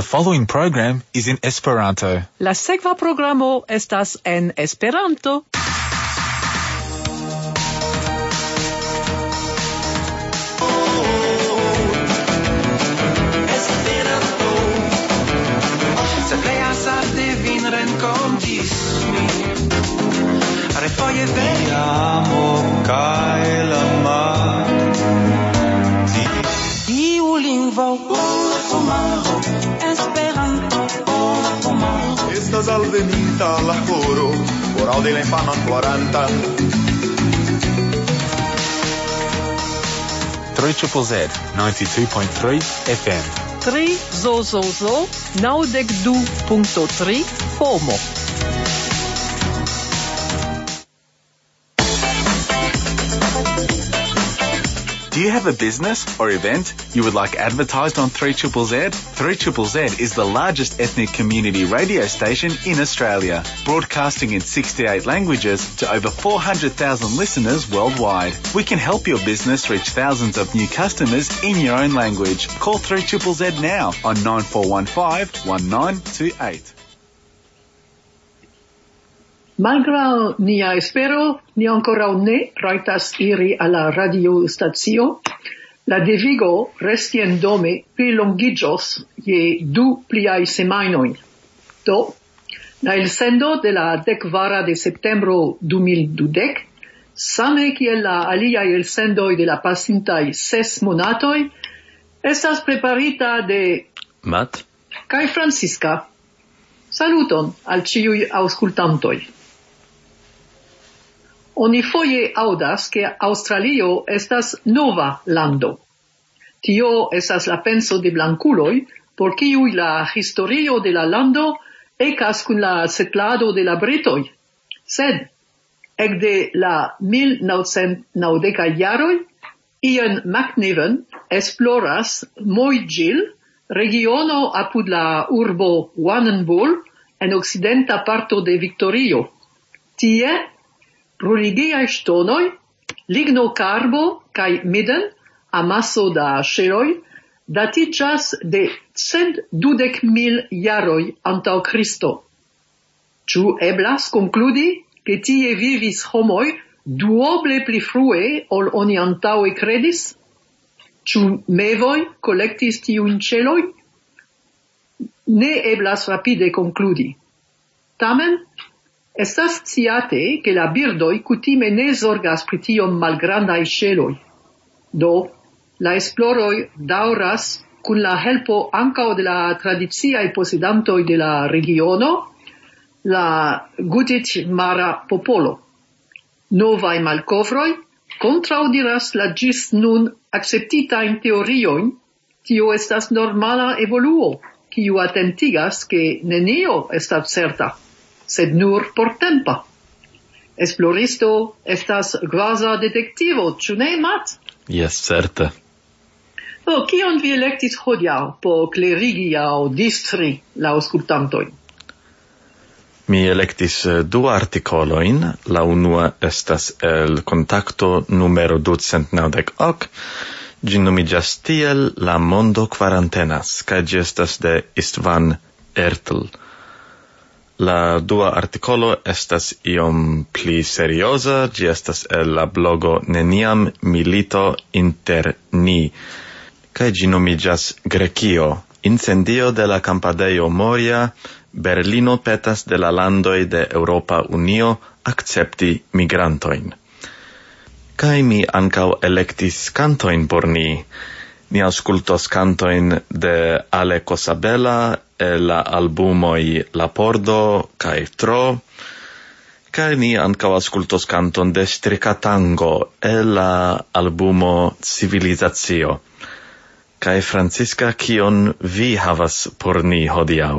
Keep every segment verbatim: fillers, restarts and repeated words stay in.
The following program is in Esperanto. La sekva programo estas en Esperanto. Refoje vediamo kaj la mar. Tiu lingvo homaro Esperanto homaro. Estas alveninta la horo por aŭdi la infanon plorantan. three Z Z Z ninety-two point three F M. tri zo zo zo naŭdek du punkto tri FOMO. Do you have a business or event you would like advertised on three Z Z Z? three Z Z Z is the largest ethnic community radio station in Australia, broadcasting in sixty-eight languages to over four hundred thousand listeners worldwide. We can help your business reach thousands of new customers in your own language. Call three Z Z Z now on nine four one five one nine two eight. Malgrau nia espero, ni ancora ne raitas iri alla radio stacio, la devigo resti en dome plilongiĝos je du pliaj semajnoj. Do, la elsendo de la dekvara de septembro du mil dudek, same kiel la aliaj elsendoj de la pasintaj ses monatoj, estas preparita de Matt kaj Francisca. Saluton al ĉiuj aŭskultantoj. Oni foje audas che Australio estas nova lando. Tio estas la penso de blanculoj, por kiuj la historio de la lando ekas kun la setlado de la bretoj. Sed, ekde la mil naŭcent naŭdekaj jaroj, Ian McNiven esploras Moy Gill, regiono apud la urbo Warrnambool, en okcidenta parto de Victorio. Tie, bruligiaj ŝtonoj, ligno karbo kaj midden, amaso da ŝeloj, datiĝas de cent dudek mil jaroj antaŭ Kristo. Ĉu eblas konkludi, ke tie vivis homoj duoble pli frue ol oni antaŭe kredis? Ĉu mevoj kolektis tiujn ŝelojn? Ne eblas rapide konkludi. Tamen, estas sciate che la birdoj kutime ne zorgas pri tiom malgrandaj ŝeloj. Do, la esploroj daŭras kun la helpo ankaŭ de la tradiciaj posedantoj de la regiono, la Gutitjmara popolo. Novaj malkovroj kontraŭdiras la ĝis nun akceptitajn teoriojn, tio estas normala evoluo, kiu atentigas ke nenio estas certa, sed nur por tempa. Esploristo estas kvaza detektivo, ĉu ne, Matt? Yes, certe. Do, kion vi elektis hodiaŭ por klerigi aŭ distri la aŭskultantojn? Mi elektis du artikolojn. La unua estas el kontakto numero ducent naŭdek ok. Ĝi nomiĝas tiel La mondo kvarantenas, kaj ĝi estas de Istvan Ertl. La dua artikolo estas iom pli serioza, ĝi estas el la blogo Neniam milito inter ni, kaj ĝi nomiĝas Grekio. Incendio de la kampadejo Moria, Berlino petas de la landoj de Eŭropa Unio akcepti migrantojn. Kaj mi ankaŭ elektis kantojn por ni. Ni aŭskultos kantojn de Ale Cosabella, el la albumoj La Pordo kaj Tro, kaj ni ankaŭ aŭskultos kanton de Strikatango el la albumo Civilizacio. Kaj Francisca, kion vi havas por ni hodiaŭ?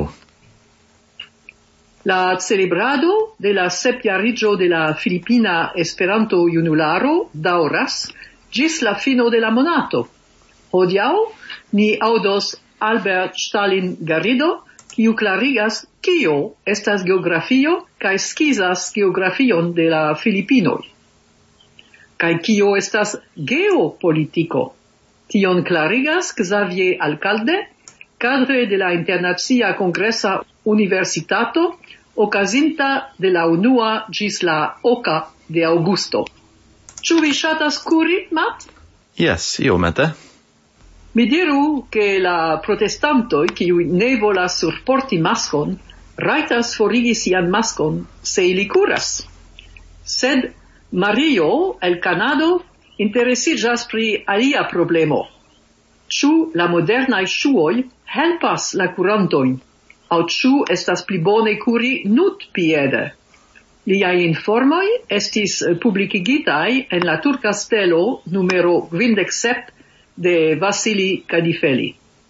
La celebrado de la sepjariĝo de la Filipina Esperanto-junularo daŭras ĝis la fino de la monato. Hodiaŭ ni aŭdos Albert Stalin Garrido, kiu klarigas kio estas geografio kaj skizas geografion de la Filipinoj. Kaj kio estas geopolitiko? Tion klarigas Xavier Alcalde cadre de la Internacia Congresa Universitato, okazinta de la unua gis la oka de Augusto. Ĉu vi ŝatas kuri, Matt? Yes, iomete. Mi diru che la protestantoi, kiuj ne volas surporti maskon, rajtas forigi sian maskon se ili kuras. Sed Mario, el Canado, interesiĝas pri alia problemo. Ĉu la modernaj ŝuoj helpas la kurantojn? Aŭ ĉu estas pli bone kuri nutpiede? Liaj informoj estis publikigitaj en la turka stelo numero kvindek sep de Vasili Kadifeli.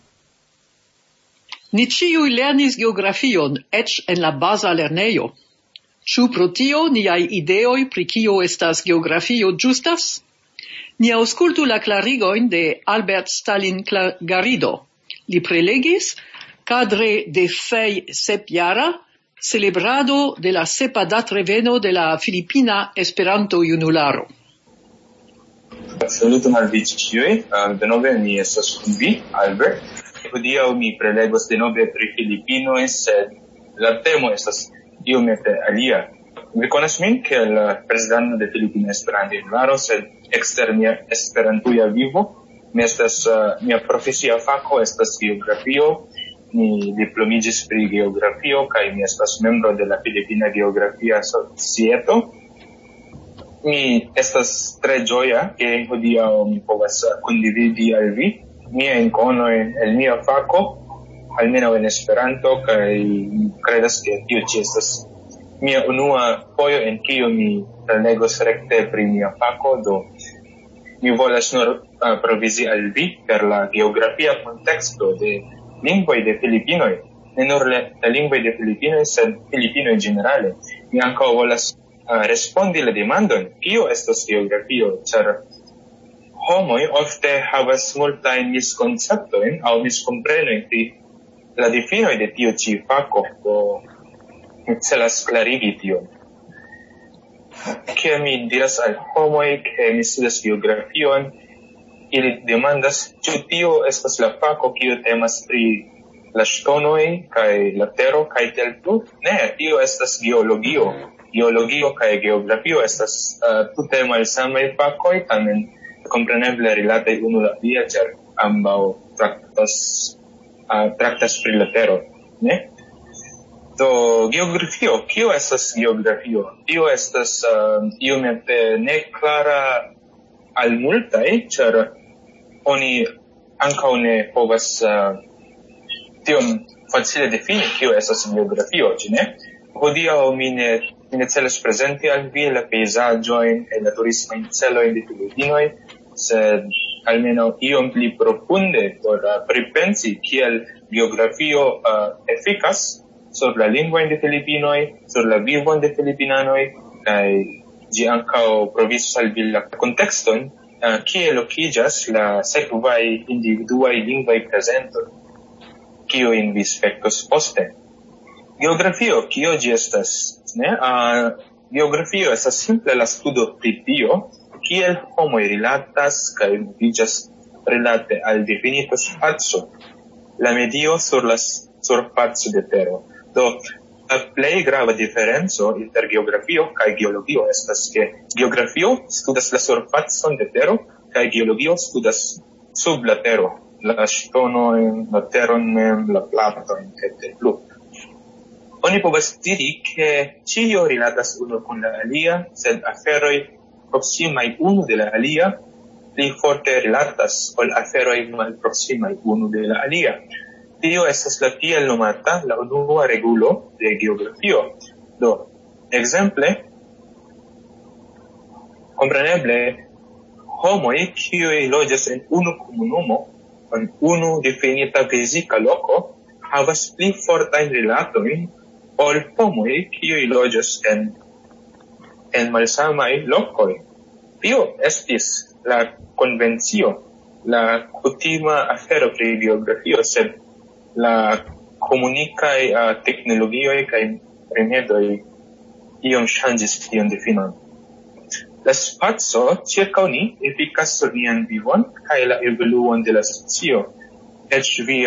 Ni ĉiuj lernis geografion, eĉ en la baza lernejo. Ĉu pro tio niaj ideoj pri kio estas geografio ĝustas? Ni aŭskultu la klarigojn de Albert Stalin Garrido. Li prelegis cadre de fej sepjara celebrado de la sepa datreveno de la Filipina Esperanto-Junularo. Saluton al vi ĉiuj, denove mi estas kun vi, Albert. Hodiaŭ mi prelegos denove pri Filipinoj, sed la temo estas iomete alia. Vi konas min kiel prezidanto de Filipina Esperanto-Junularo, sed ekster mia esperantuja vivo, mi estas uh, mia profesia fako estas geografio. Mi diplomigis pri geografio kaj mi estas membro de la Filipina Geografia Societo. Mi estas tre ĝoja ke hodiaŭ mi povas kondividi al vi miajn konojn el mia fako, almenaŭ en Esperanto, kaj mi kredas ke tio ĉi estas mia unua fojo en kiu mi prelegos rekte pri mia fako, do mi volas nur uh, provizi al vi per la geografia konteksto de lingvoj de Filipinoj, ne nur la lingvoj de Filipinoj, sed Filipinoj ĝenerale. Mi ankaŭ volas uh, respondi la demandon, kio estas geografio, ĉar homoj ofte havas multajn miskonceptojn aŭ miskomprenojn pri la difinoj de tiu ĉi fako, do mi celas klarigi tion. Kiam mi diras al homoj ke mi studas geografion, ili demandas, ĉu tio estas la fako kiu temas pri la ŝtonoj kaj la tero kaj tiel plu? Ne, tio estas geologio. Geologio kaj geografio estas uh, tute malsamaj fakoj, tamen kompreneble rilataj unu la alia, ĉar ambaŭ traktas uh, traktas pri la tero. Ne? Do geografio, kio estas geografio? Tio estas uh, iomete neklara al multaj, ĉar oni ankaŭ ne povas uh, tiom facile defini kio estas geografio, ĉu ne? Hodiaŭ mi ne mi ne celas prezenti al vi la pejzaĝojn kaj la turismajn celojn de Filipinoj, sed almenaŭ iom pli profunde por uh, pripensi kiel geografio uh, efikas sur la lingvojn de Filipinoj, sur la vivon de filipinanoj, kaj ĝi ankaŭ provisos al vi la kontekston Uh, kie lokiĝas la sekvaj individuaj lingvaj prezentoj, kiujn vi spektos poste. Geografio, kio ĝi estas? Ne? Uh, geografio estas simple la studo pri tio, kiel homoj rilatas kaj moviĝas rilate al definita spaco, la medio sur la surfaco de tero. Do, la plej grava diferenco inter geografio kaj geologio estas ke geografio studas la surfacon de tero kaj geologio studas sub la tero, la ŝtonojn, la teron mem, la platojn kaj tiel plu. Oni povas diri ke ĉio rilatas unu kun la alia, sed aferoj proksimaj unu de la alia pli forte rilatas ol aferoj malproksimaj unu de la alia. Tio estas la tiel nomata la unua regulo de geografio. Do, ekzemple, kompreneble, homoj kiuj loĝas en unu komunumo, en unu definita fizika loko, havas pli fortajn rilatojn ol homoj kiuj loĝas en en malsamaj lokoj. Tio estis la konvencio, la kutima afero pri geografio, sed la komunikaj uh, teknologioj kaj rimedoj iom ŝanĝis tiun definon. La spaco ĉirkaŭ ni efikas sur nian vivon kaj la evoluon de la socio. Eĉ via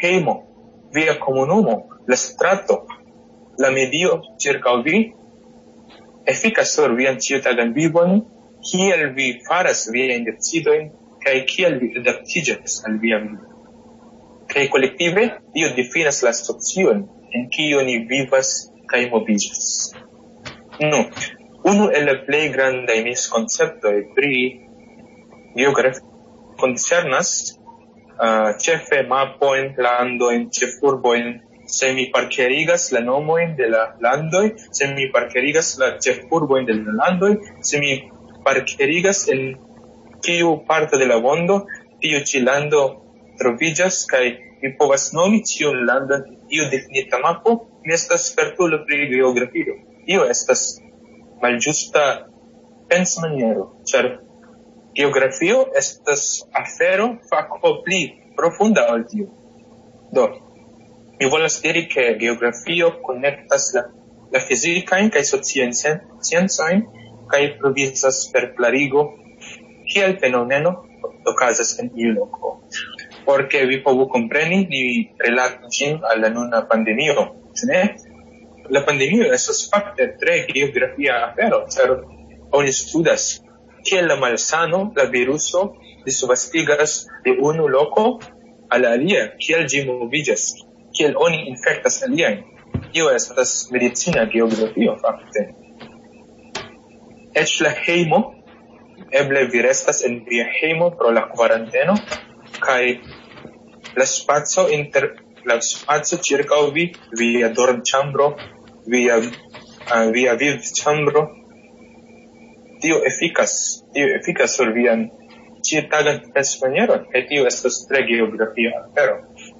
hejmo, via komunumo, la strato, la medio ĉirkaŭ vi, efikas sur vian ĉiutagan vivon, kiel vi faras viajn decidojn kaj kiel vi adaptiĝas al via vivo. Kaj kolektive tio difinas la socion en kiu ni vivas kaj moviĝas. Nu, unu el la plej grandaj miskonceptoj pri geografio koncernas uh, ĉefe mapojn, landojn, ĉefurbojn. Se mi parkerigas la nomojn de la landoj, se mi parkerigas la ĉefurbojn de la landoj, se mi parkerigas en kiu parto de la mondo tiu ĉi lando troviĝas kaj mi povas nomi ĉiun landon en tiu definita mapo, mi estas spertulo pri geografio. Tio estas malĝusta pensmaniero, ĉar geografio estas afero fako pli profunda ol tio. Do, mi volas diri ke geografio konektas la, la fizikajn kaj sociajn sciencojn kaj provizas per klarigo kiel fenomeno okazas en iu loko. Por ke vi povu kompreni, ni rilatu ĝin al la nuna pandemio, ĉu ne? La pandemio estas fakte tre geografia afero, ĉar oni studas kiel la malsano, la viruso, disvastigas de unu loko al alia, kiel ĝi moviĝas, kiel oni infektas aliajn. Tio estas medicina geografio fakte. Eĉ la hejmo, eble vi restas en via hejmo pro la kvaranteno, kaj la spaco inter la spaco ĉirkaŭ vi, via dormĉambro, via uh, via vivĉambro, tio efikas, tio efikas sur vian ĉiutagan pensmanieron, kaj tio estas tre geografia afero.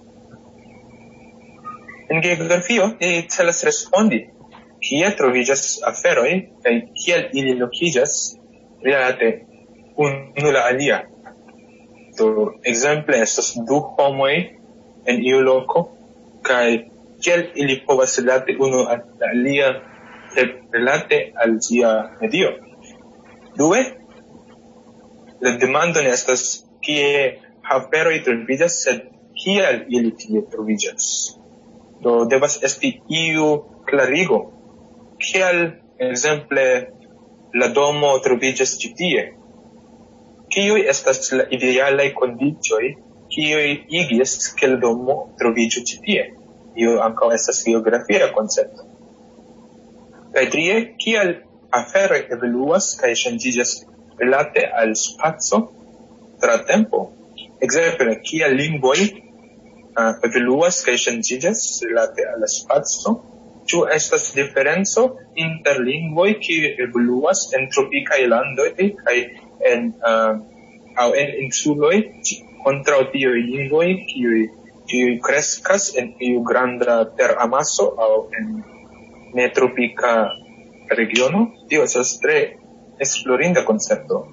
En geografio ni celas respondi kie troviĝas aferoj kaj kiel ili lokiĝas rilate unu la alia. Do, ekzemple estas du homoj en iu loko kaj kiel ili povas rilate unu al la alia rilate al ĝia medio. Due, la demando ne estas kie aferoj troviĝas, sed kiel ili tie troviĝas. Do devas esti iu klarigo. Kiel, ekzemple, la domo troviĝas ĉi tie? Kiuj estas la idealaj kondiĉoj, kiuj igis ke la domo troviĝu ĉi tie? Tio ankaŭ estas geografia koncepto. Kaj trie, kiel aferoj evoluas kaj ŝanĝiĝas rilate al spaco tra tempo? Ekzemple, kiel lingvoj Uh, evoluas kaj ŝanĝiĝas rilate al la spaco, ĉu estas diferenco inter lingvoj kiuj evoluas en tropikaj landoj kaj en uh, aŭ en insuloj kontraŭ tiuj lingvoj kiuj kiuj kreskas en iu granda teramaso aŭ en netropika regiono? Tio estas tre esplorinda koncepto.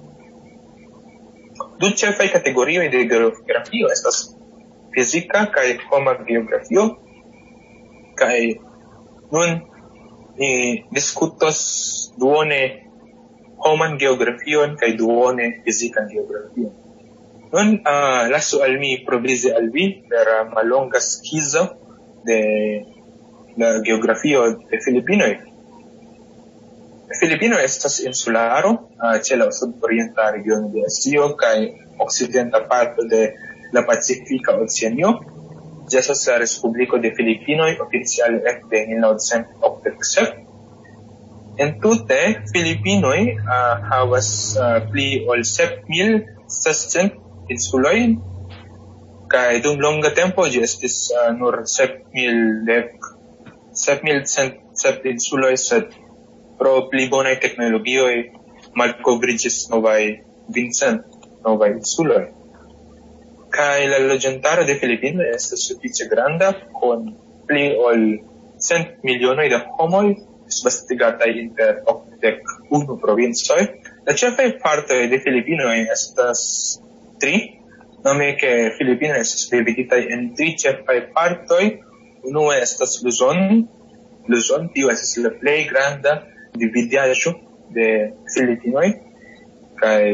Du ĉefaj kategorioj de geografio estas fizika kaj homa geografio, kaj nun ni diskutos duone homan geografion kaj duone fizikan geografion. Nun uh, lasu al mi provizi al vi per uh, mallonga skizo de la geografio de Filipinoj. Filipino estas insularo uh, ĉe la sudorienta regiono de Azio kaj okcidenta parto de la Pacifika Oceanio. Ĝi estas la Respubliko de Filipinoj oficiale ekde mil novecent okdek sep. Entute, Filipinoj uh, havas uh, pli ol sep mil sescent insulojn, kaj dum longa tempo ĝi estis uh, nur sep mil cent sep insuloj, sed pro pli bonaj teknologioj malkovriĝis novaj kvindcent novaj insuloj. Kaj la loĝantaro de Filipinoj estas sufiĉe granda, kun pli ol cent milionoj da homoj disvastigataj inter okdek unu provincoj. La ĉefaj partoj de Filipinoj estas tri, nome ke Filipinoj estas dividitaj en tri ĉefaj partoj. Unue estas Luzon. Luzon, tio estas la plej granda dividaĵo de Filipinoj, kaj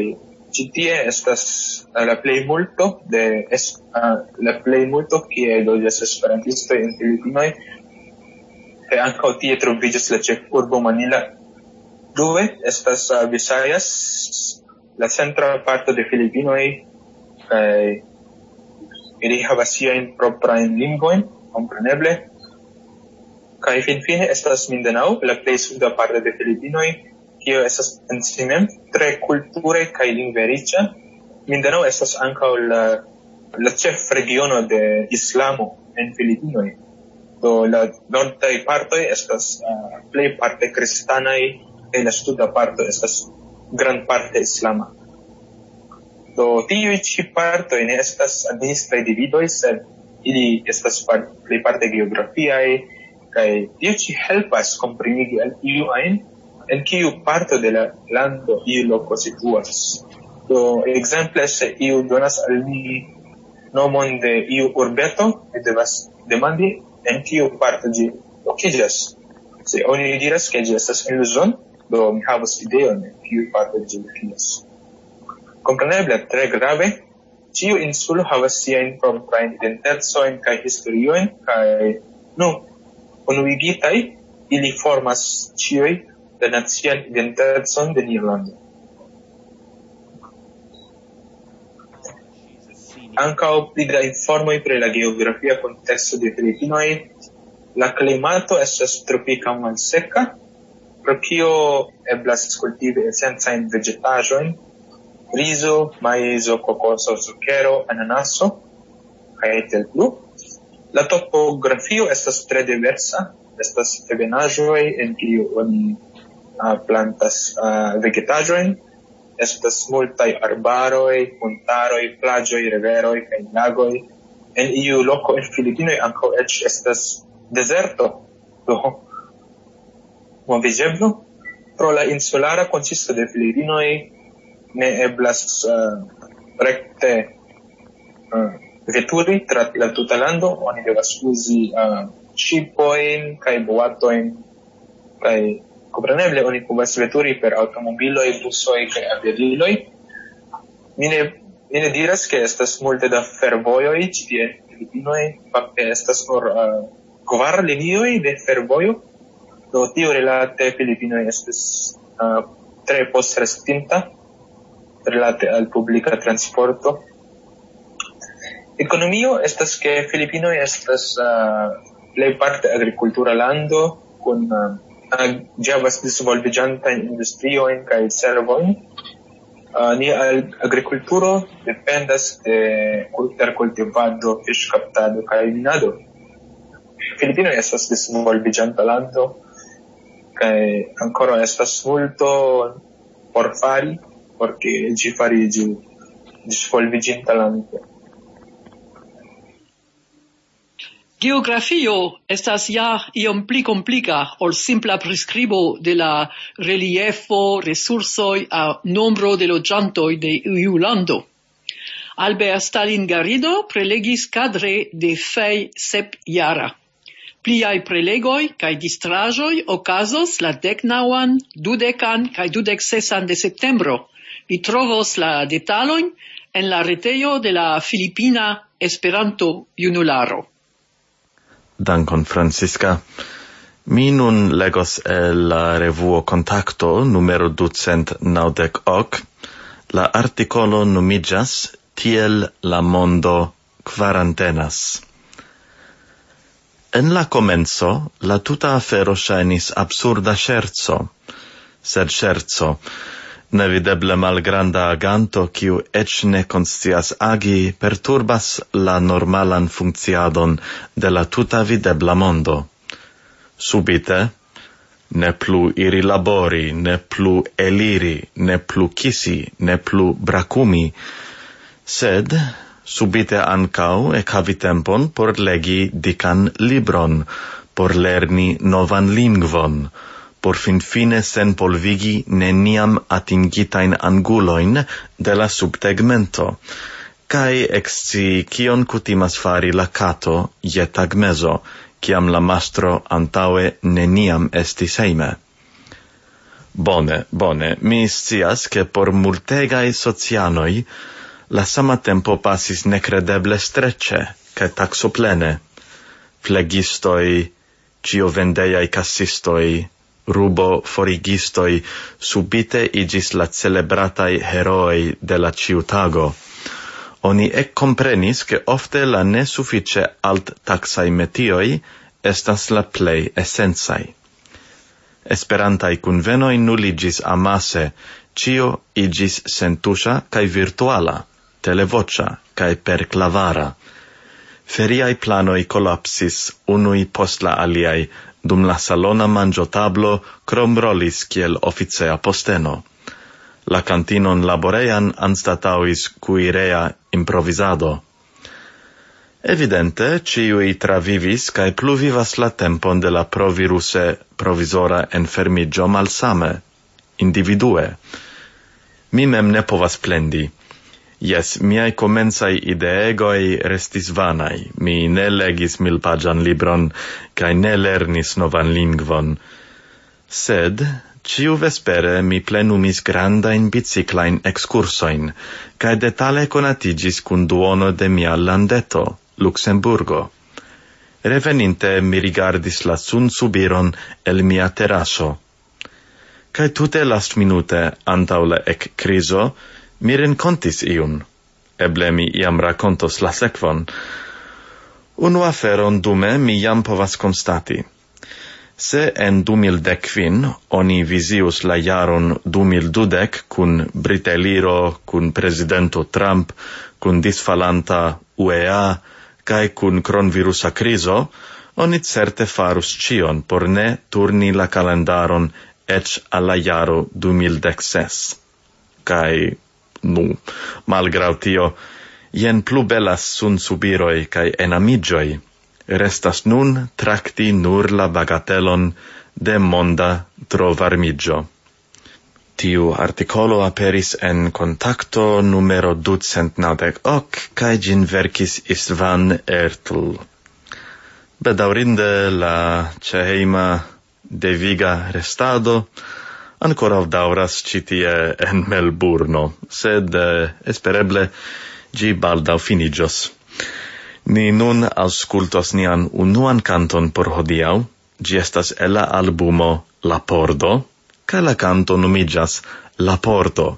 Ĉi tie estas uh, la plejmulto de es, uh, la plejmulto kie loĝas esperantistoj en Filipinoj, kaj ankaŭ tie troviĝas la ĉefurbo Manila. Due estas uh, Visayas, la centra parto de Filipinoj, kaj ili havas siajn proprajn lingvojn, kompreneble. Kaj finfine estas Mindanao, la plej suda parto de Filipinoj, kio estas en si mem tre kulture kaj lingve riĉa. Mindanao estas ankaŭ la, la ĉefregiono de islamo en Filipinoj. Do la nordaj partoj estas uh, plejparte kristanaj kaj la suda parto estas grandparte islama. Do tiuj ĉi partoj ne estas administraj dividoj, sed ili estas part, plejparte geografiaj, kaj tio ĉi helpas komprenigi al iu ajn en kiu parto de la lando iu loko situas. Do ekzemple, se iu donas al mi nomon de iu urbeto, mi devas demandi en kiu parto ĝi lokiĝas. Se oni diras ke ĝi estas en Luzon, do mi havas ideon en kiu parto ĝi lokiĝas. Kompreneble, tre grave, ĉiu insulo havas siajn proprajn identecojn kaj historiojn, kaj nu, unuigitaj, ili formas ĉiuj la nacian identecon de Nederlando. Ankaŭ pli da informoj pri la geografia konteksto de Filipinoj. La klimato estas tropika malseka, pro kio eblas kultivi esencajn vegetaĵojn, rizo, maizo, kokoso, sukero, ananaso, kaj tiel plu. La topografio estas tre diversa, estas ebenaĵoj en kiu oni uh, plantas uh, vegetaĵojn, estas multaj arbaroj, montaroj, plaĝoj, riveroj kaj lagoj. En iu loko en Filipinoj ankaŭ eĉ estas dezerto, do moviĝeblo. Pro la insulara konsisto de Filipinoj ne eblas uh, rekte uh, veturi tra la tuta lando, oni devas uzi uh, ŝipojn kaj boatojn, kaj kompreneble oni povas veturi per aŭtomobiloj, busoj kaj aviadiloj. Mi ne, mi ne diras ke estas multe da fervojoj ĉi tie en Filipinoj, fakte estas nur uh, kvar linioj de fervojo, do tio rilate Filipinoj estas uh, tre postrestinta relate al publica transporto. Economio estas ke Filipinoj estas uh, plejparte agrikultura lando kun uh, ĝi havas disvolviĝantajn industriojn kaj servojn. Uh, nia agrikulturo dependas de terkultivado, fiŝkaptado kaj minado. Filipinoj estas disvolviĝanta lando kaj ankoraŭ estas multo por fari, porque ĝi fariĝu disvolviĝinta lando. Geografio estas ja iom pli komplika ol simpla priskribo de la reliefo, resursoj aŭ nombro de loĝantoj de iu lando. Albert Stalin Garrido prelegis kadre de fej sepjara. Pliaj prelegoj kaj distraĵoj okazos la deknaŭan, dudekan kaj dudeksesan de septembro. Vi trovos la detalojn en la retejo de la Filipina Esperanto Junularo. Dankon, Francisca. Mi nun legos el la revuo Kontakto numero ducent naŭdek ok. La artikolo nomiĝas Tiel la mondo kvarantenas. En la komenco la tuta afero ŝajnis absurda ŝerco, sed ŝerco, nevideble malgranda aganto, kiu eĉ ne konscias agi, perturbas la normalan funkciadon de la tuta videbla mondo. Subite, ne plu iri labori, ne plu eliri, ne plu kisi, ne plu brakumi, sed subite ancau ekhavi tempon por legi dikan libron, por lerni novan lingvon, por finfine senpolvigi neniam atingitain anguloin de la subtegmento, kai ekscii kion kutimas fari la kato je tagmezo, kiam la mastro antaue neniam estis hejme. Bone, bone, mi scias che por multegai socianoi la sama tempo passis necredeble strecce, cae taxoplene. Flegistoi, cio vendeiai cassistoi, rubo forigistoi, subite igis la celebratai heroi de la ciutago. Oni ec comprenis che ofte la ne suffice alt taxai metioi estas la plei essenzai. Esperantai convenoi nulligis amase, cio igis sentusa cae virtuala, televocia cae per clavara. Feriai planoi collapsis unui post la aliai, dum la salona mangiotablo crom rolis kiel officea posteno. La cantinon laborean anstatauis cuirea improvisado. Evidente, ciui travivis cae pluvivas la tempon de la proviruse provisora enfermigio malsame, individue. Mi mem ne povas plendi. Yes, miai comensai ideegoi restis vanai. Mi ne legis milpagian libron, cae ne lernis novan lingvon. Sed, ciu vespere mi plenumis grandain biciclain excursoin, cae detale conatigis cun duono de mia landeto, Luxemburgo. Reveninte mi rigardis la sun subiron el mia terrasso. Cae tute last minute antau la ec criso, mi rencontis iun. Eble mi iam racontos la sekvon. Unu aferon dume mi jam povas constati. Se en du mil decquin oni visius la jaron du mil dudec cun briteliro, cun presidento Trump, cun disfalanta U E A, cae cun cronvirusa criso, oni certe farus cion por ne turni la calendaron ec alla jaro du mil decses. Cae nu, malgrau tio, jen plu belas sun subiroi cae enamigioi, restas nun tracti nur la bagatelon de monda trovarmigio. Tiu articolo aperis en contacto numero ducent naudec hoc, cae gin verkis Istvan Ertl. Bedaurinde la ceheima deviga restado ancora dauras citie en Melburno, sed eh, espereble gi baldau finigios. Ni nun auscultos nian unuan canton por hodiau, gi estas el la albumo La Pordo, ca la canto numigas La Pordo.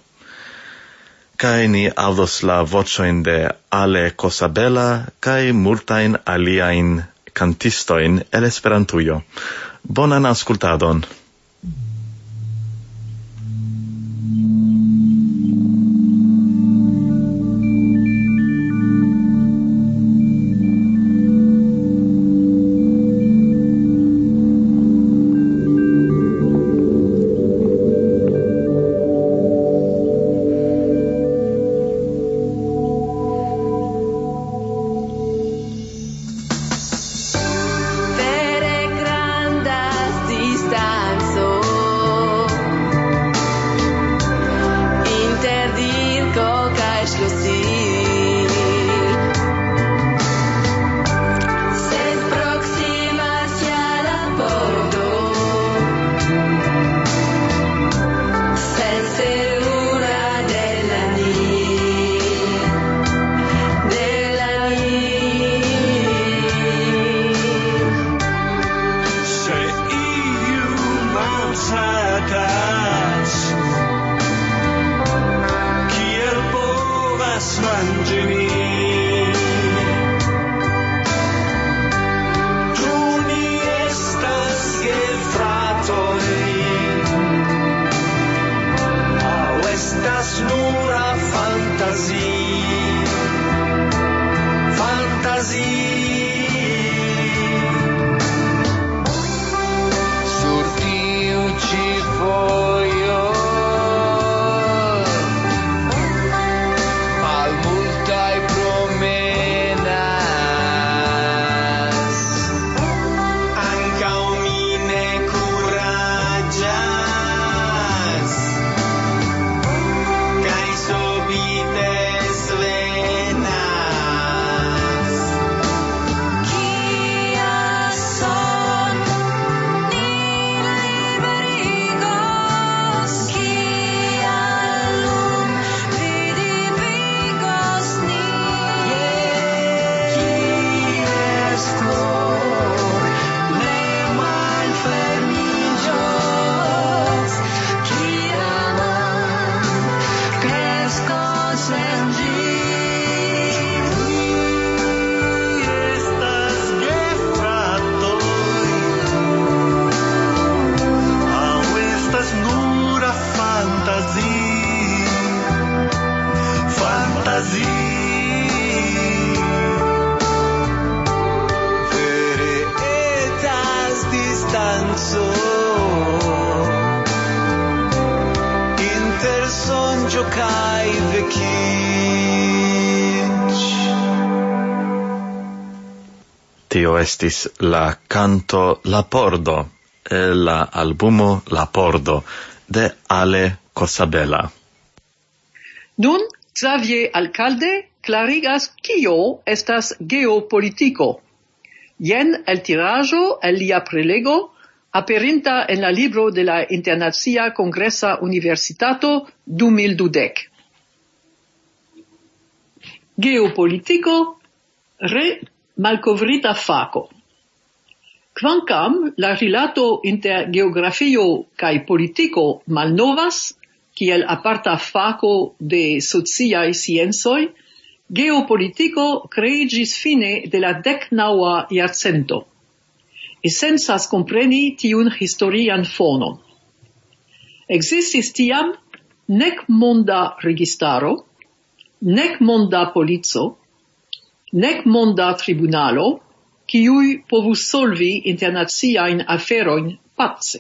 Cae ni audos la vocioin de Ale Cosabella, cae multain aliain cantistoin el Esperantujo. Bonan auscultadon! Vere grandas distancias tio estis la canto La Pordo, el la albumo La Pordo, de Ale Cosabella. Nun, Xavier Alcalde clarigas kio estas geopolitico. Jen el tiraggio el lia prelego, aperinta en la libro de la Internacia Congressa Universitato du mil dudek. Geopolitico re malcovrita faco. Quancam la rilato inter geografio cae politico malnovas, kiel aparta faco de sociae sciencoi, geopolitico creigis fine de la decnaua iarcento. Essenzas compreni tiun historian fonon. Existis tiam nec monda registaro, nec monda polico, nec monda tribunalo, kiui povus solvi internaciain aferoin pace.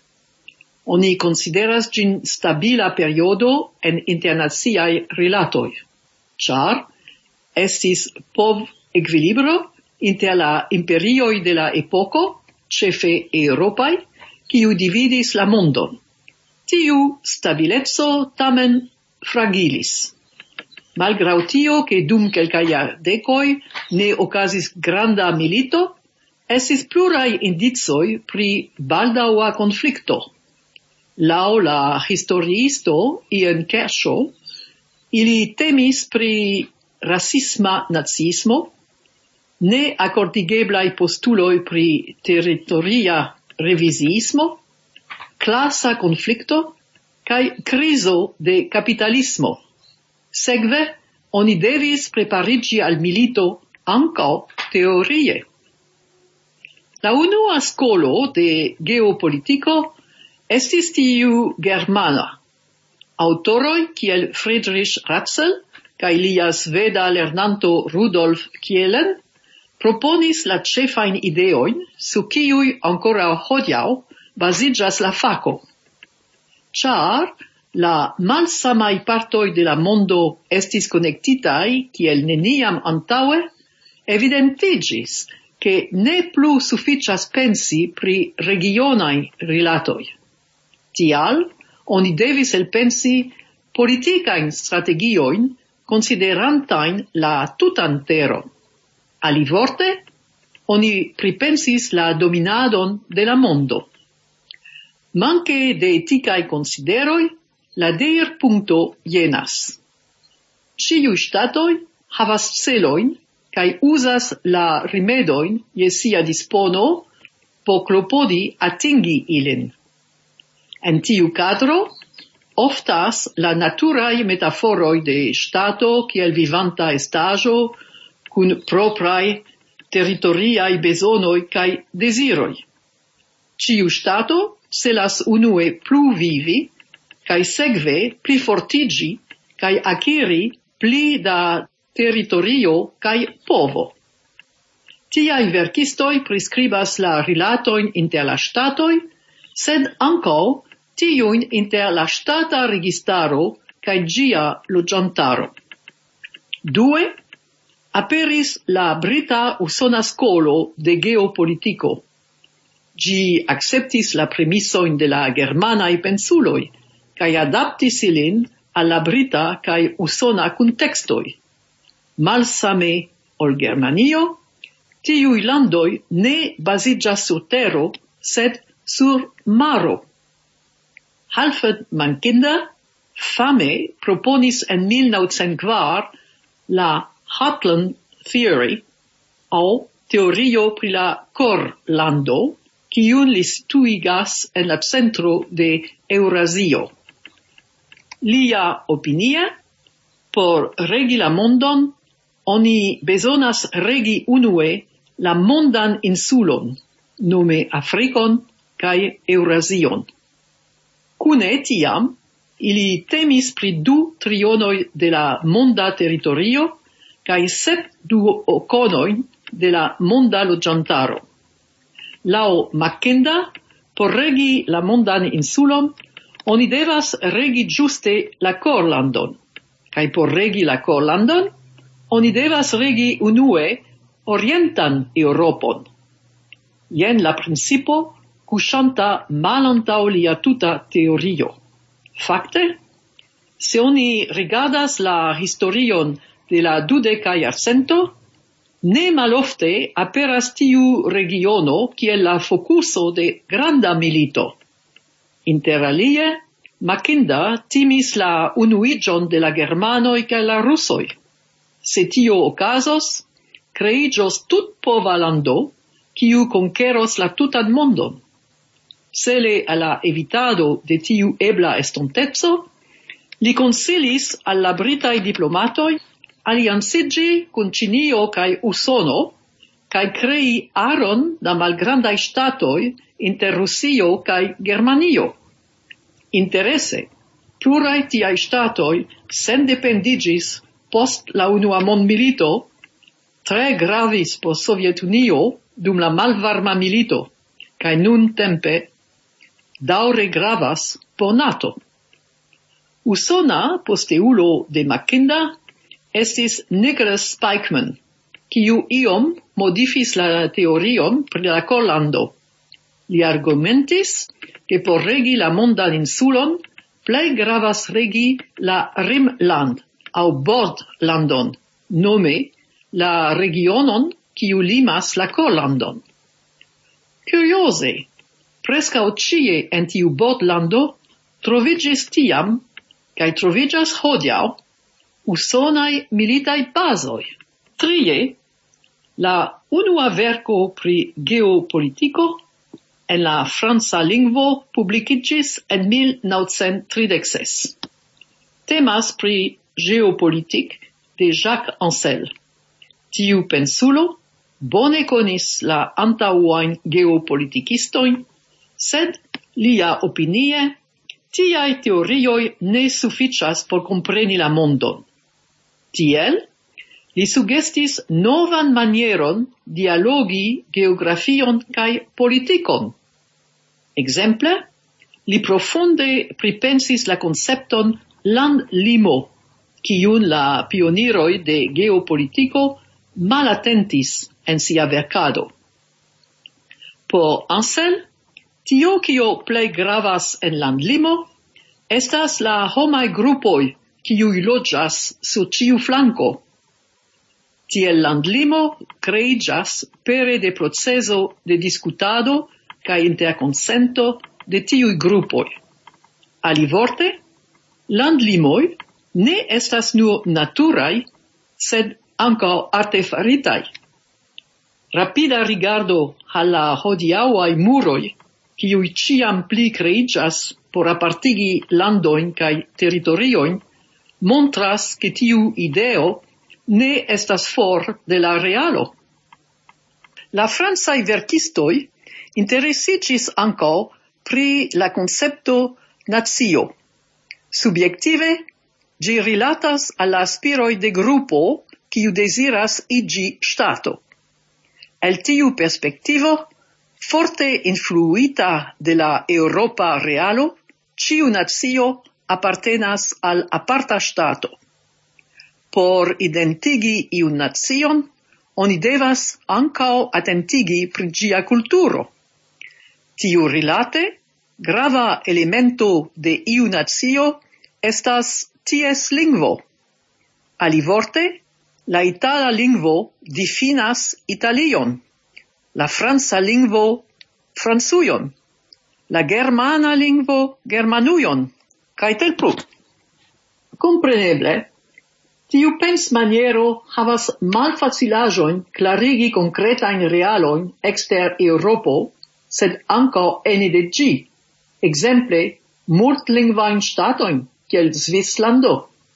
Oni consideras gin stabila periodo en internaciae rilatoi, char estis pov equilibro inter la imperioi de la epoco, cefe europai, kiu dividis la mondon. Tiu stabilezzo tamen fragilis. Malgrau tio, che dum quelcae jardecoi ne ocasis granda milito, estis plurai indizoi pri baldaua conflicto. Lau la historiisto Ian Kershaw, ili temis pri racisma nazismo, ne accordigeblai postuloi pri territoria revisismo, classa conflicto, cae criso de capitalismo. Segve, oni devis preparigi al milito ancao teorie. La unua scolo de geopolitico estis tiu germana. Autoroi kiel Friedrich Ratzel kaj lia sveda lernanto Rudolf Kielen proponis la cefain ideoin su kiuj ancora hodiaŭ baziĝas la fako. Char la malsamai partoi de la mondo estis connectitai kiel neniam antaue, evidentigis che ne plu sufficias pensi pri regionai rilatoi. Tial, oni devis elpensi politicain strategioin considerantain la tutan teron. Alivorte, oni pripensis la dominadon de la mondo. Manque de eticae consideroi, la deir punto jenas. Ciu statoi havas celoin, cae usas la rimedoin je sia dispono po clopodi atingi ilin. En tiu cadro, oftas la naturae metaforoi de stato kiel vivanta estajo, cun proprae territoriae besonoi cae desiroi. Ciu stato celas unue plu vivi, cae segve pli fortigi, cae acquiri pli da territorio cae povo. Tiai verkistoi prescribas la rilatoin inter la statoi, sed ancao tiuin inter la stata registaro cae gia logiantaro. Due, aperis la brita usona scolo de geopolitico. Gi acceptis la premissoin de la germanae pensuloi, cae adaptis ilin alla brita cae usona contextoi. Malsame ol Germanio, tiui landoi ne basigas sur tero, sed sur maro. Alfred Mankinda fame proponis en mil naŭcent kvar la Heartland Theory, au teorio pri la Korlando, kiun li situigas en la centro de Eurasio. Lia opinie, por regi la mondon, oni besonas regi unue la mondan insulon, nome Afrikon kaj Eurasion. Cune tiam, ili temis pri du trionoi de la monda territorio kaj sep duokonoj de la monda loĝantaro. Laŭ Mackinda, por regi la mondan insulon, oni devas regi ĝuste la Korlandon, kaj por regi la Korlandon, oni devas regi unue orientan Europon. Jen la principo kuŝanta malantaŭ lia tuta teorio. Fakte, se oni rigardas la historion de la dudeka jarcento, ne malofte aperas tiu regiono kiel la fokuso de granda milito. Inter alie, Macinda timis la unuiĝon de la germanoj kaj la rusoj. Se tio okazos, kreiĝos tutpova lando, kiu konkeros la tutan mondon. Cele al la evitado de tiu ebla estonteco, li konsilis al la britaj diplomatoj alianciĝi kun Ĉinio kaj Usono kaj krei aron da malgrandaj ŝtatoj inter Rusio kaj Germanio. Interese, pluraj tiaj ŝtatoj sendependiĝis post la unua mondmilito, tre gravis por Sovetunio dum la malvarma milito, kaj nuntempe daŭre gravas por NATO. Usona posteulo de Macinda estis Nicholas Spikeman, kiu iom modifis la teorion pri la Korlando. Li argumentis ke por regi la mondan insulon plej gravas regi la rimland aŭ bordlandon, nome la regionon kiu limas la Korlandon. Kurioze, preskaŭ ĉie en tiu bordlando troviĝis tiam kaj troviĝas hodiaŭ usonaj militaj bazoj. Trie, la unua verko pri geopolitiko en la franca lingvo publikiĝis en mil naŭcent tridek ses. Temas pri Geopolitik de Jacques Ancel. Tiu pensulo bone konis la antaŭajn geopolitikistojn, sed lia opinie tiaj teorioj ne sufiĉas por kompreni la mondon. Tiel, li sugestis novan manieron dialogi geografion kaj politikon. Ekzemple, li profunde pripensis la koncepton landlimo, kiun la pioniroj de geopolitiko malatentis en sia verkado. Por Ancel, tio kio plej gravas en landlimo estas la homaj grupoj kiuj loĝas sur ĉiu flanko. Tiel landlimo kreiĝas pere de procezo de diskutado kaj interkonsento de tiuj grupoj. Alivorte, landlimoj ne estas nur naturaj, sed ankaŭ artefaritaj. Rapida rigardo al la hodiaŭaj muroj, kiuj ĉiam pli kreiĝas por apartigi landojn kaj teritoriojn, montras ke tiu ideo ne estas for de la realo. La francaj verkistoj interesiĝis ankaŭ pri la koncepto nacio. Subjektive, ĝi rilatas al la aspiroj de grupo kiu deziras iĝi ŝtato. El tiu perspektivo, forte influita de la eŭropa realo, ĉiu nacio apartenas al aparta ŝtato. Por identigi iun nacion, oni devas ankaŭ atentigi pri ĝia kulturo. Tiu rilate, grava elemento de iu nacio estas ties lingvo. Alivorte, la itala lingvo difinas Italion, la franca lingvo Francujon, la germana lingvo Germanujon, kaj tel plu. Kompreneble, tiu pensmaniero havas malfacilaĵojn klarigi konkretajn realojn ekster Eŭropo, sed ankaŭ ene de ĝi, ekzemple multlingvajn ŝtatojn kiel Svislando.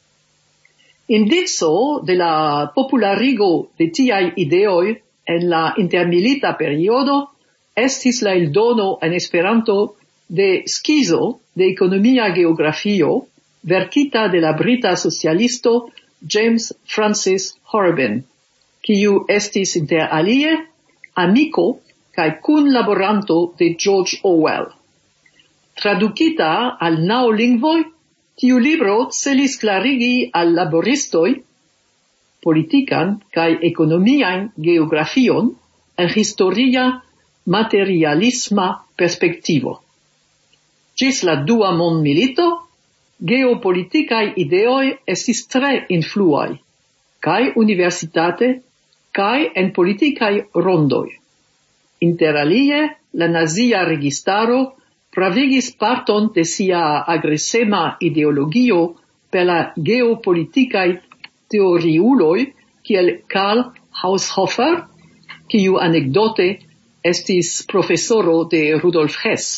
Indico de la popularigo de tiaj ideoj en la intermilita periodo estis la eldono en Esperanto de Skizo de ekonomia geografio, verkita de la brita socialisto James Francis Horben, kiu estis inter alie amiko kaj kunlaboranto de George Orwell. Tradukita al naŭ lingvoj, tiu libro celis klarigi al laboristoj politican kaj ekonomian geografion en historia materialisma perspektivo. Ĝis la dua mondmilito, geopolitikaj ideoj estis tre influaj, kaj universitate, kaj en politikaj rondoj. Interalie, la nazia registaro pravigis parton de sia agresema ideologio per la geopolitikaj teoriuloj kiel Karl Haushofer, kiu anekdote estis profesoro de Rudolf Hess.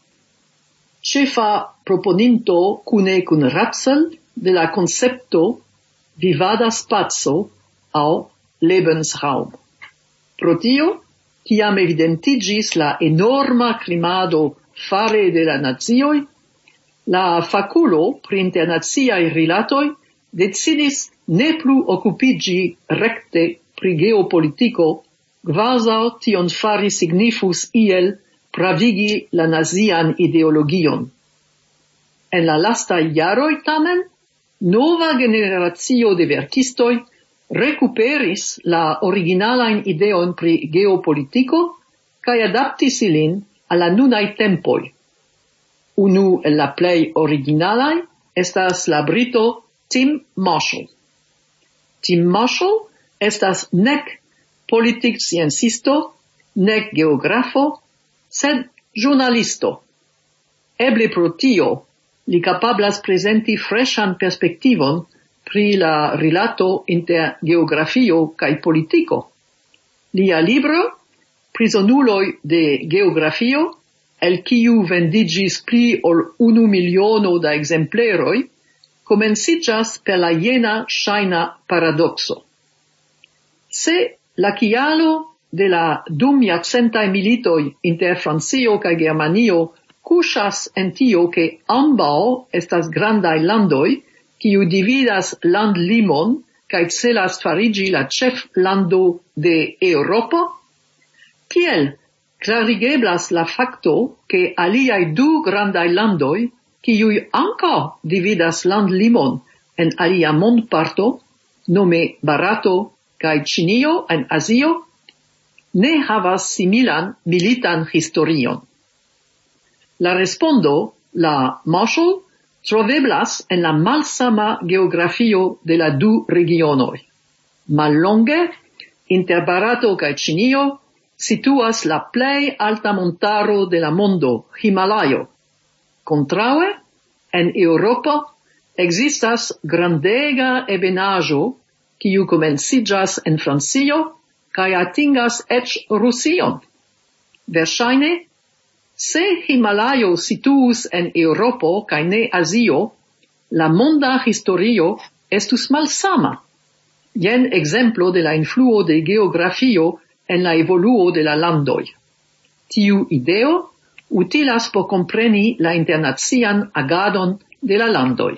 Ĉefa proponinto kune kun Ratzel de la koncepto vivada spaco aŭ Lebensraum. Pro tio, kiam evidentiĝis la enorma krimado fare de la nazioj, la fakulo pri internaciaj rilatoj decidis ne plu okupiĝi rekte pri geopolitiko, kvazaŭ tion fari signifus iel pravigi la nazian ideologion. En la lastaj jaroj tamen, nova generacio de verkistoj recuperis la originalain ideon pri geopolitiko kaj adaptis ilin al la nunaj tempoj. Unu el la plej originalaj estas la brito Tim Marshall. Tim Marshall estas nek politik-sciencisto, nek geografo, sed ĵurnalisto. Eble pro tio li kapablas prezenti freŝan perspektivon pri la rilato inter geografio kaj politiko. Lia libro, Prizonuloj de geografio, el kiu vendiĝis pli ol unu miliono da ekzempleroj, komenciĝas per la jena ŝajna paradokso. Se la kialo de la dum jarcentaj militoj inter Francio kaj Germanio kuŝas en tio ke ambaŭ estas grandaj landoj, kiu dividas landlimon kaj celas fariĝi la ĉeflando de Eŭropo, kiel klarigeblas la fakto ke aliaj du grandaj landoj, kiuj ankaŭ dividas landlimon en alia mondparto, nome Barato kaj Ĉinio en Azio, ne havas similan militan historion. La respondo, la Marshall, troveblas en la malsama geografio de la du regionoj. Mallonge, inter Barato kaj Ĉinio, situas la plej alta montaro de la mondo, Himalajo. Kontraŭe, en Eŭropo ekzistas grandega ebenaĵo, kiu komenciĝas en Francio kaj atingas eĉ Rusion. Verŝajne, se Himalajo situus en Eŭropo kaj ne Azio, la monda historio estus malsama. Jen ekzemplo de la influo de geografio en la evoluo de la landoj. Tiu ideo utilas por kompreni la internacian agadon de la landoj.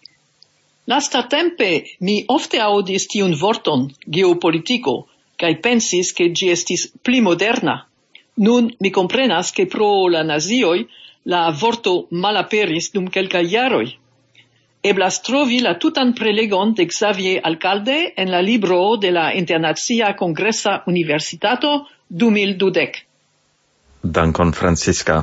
Lastatempe mi ofte aŭdis tiun vorton geopolitiko kaj pensis ke ĝi estis pli moderna. Nun mi komprenas ke pro la nazioj la vorto malaperis dum kelkaj jaroj. Eblas trovi la tutan prelegon de Xavier Alcalde en la libro de la Internacia Kongresa Universitato du mil dudek. Dankon, Francisca.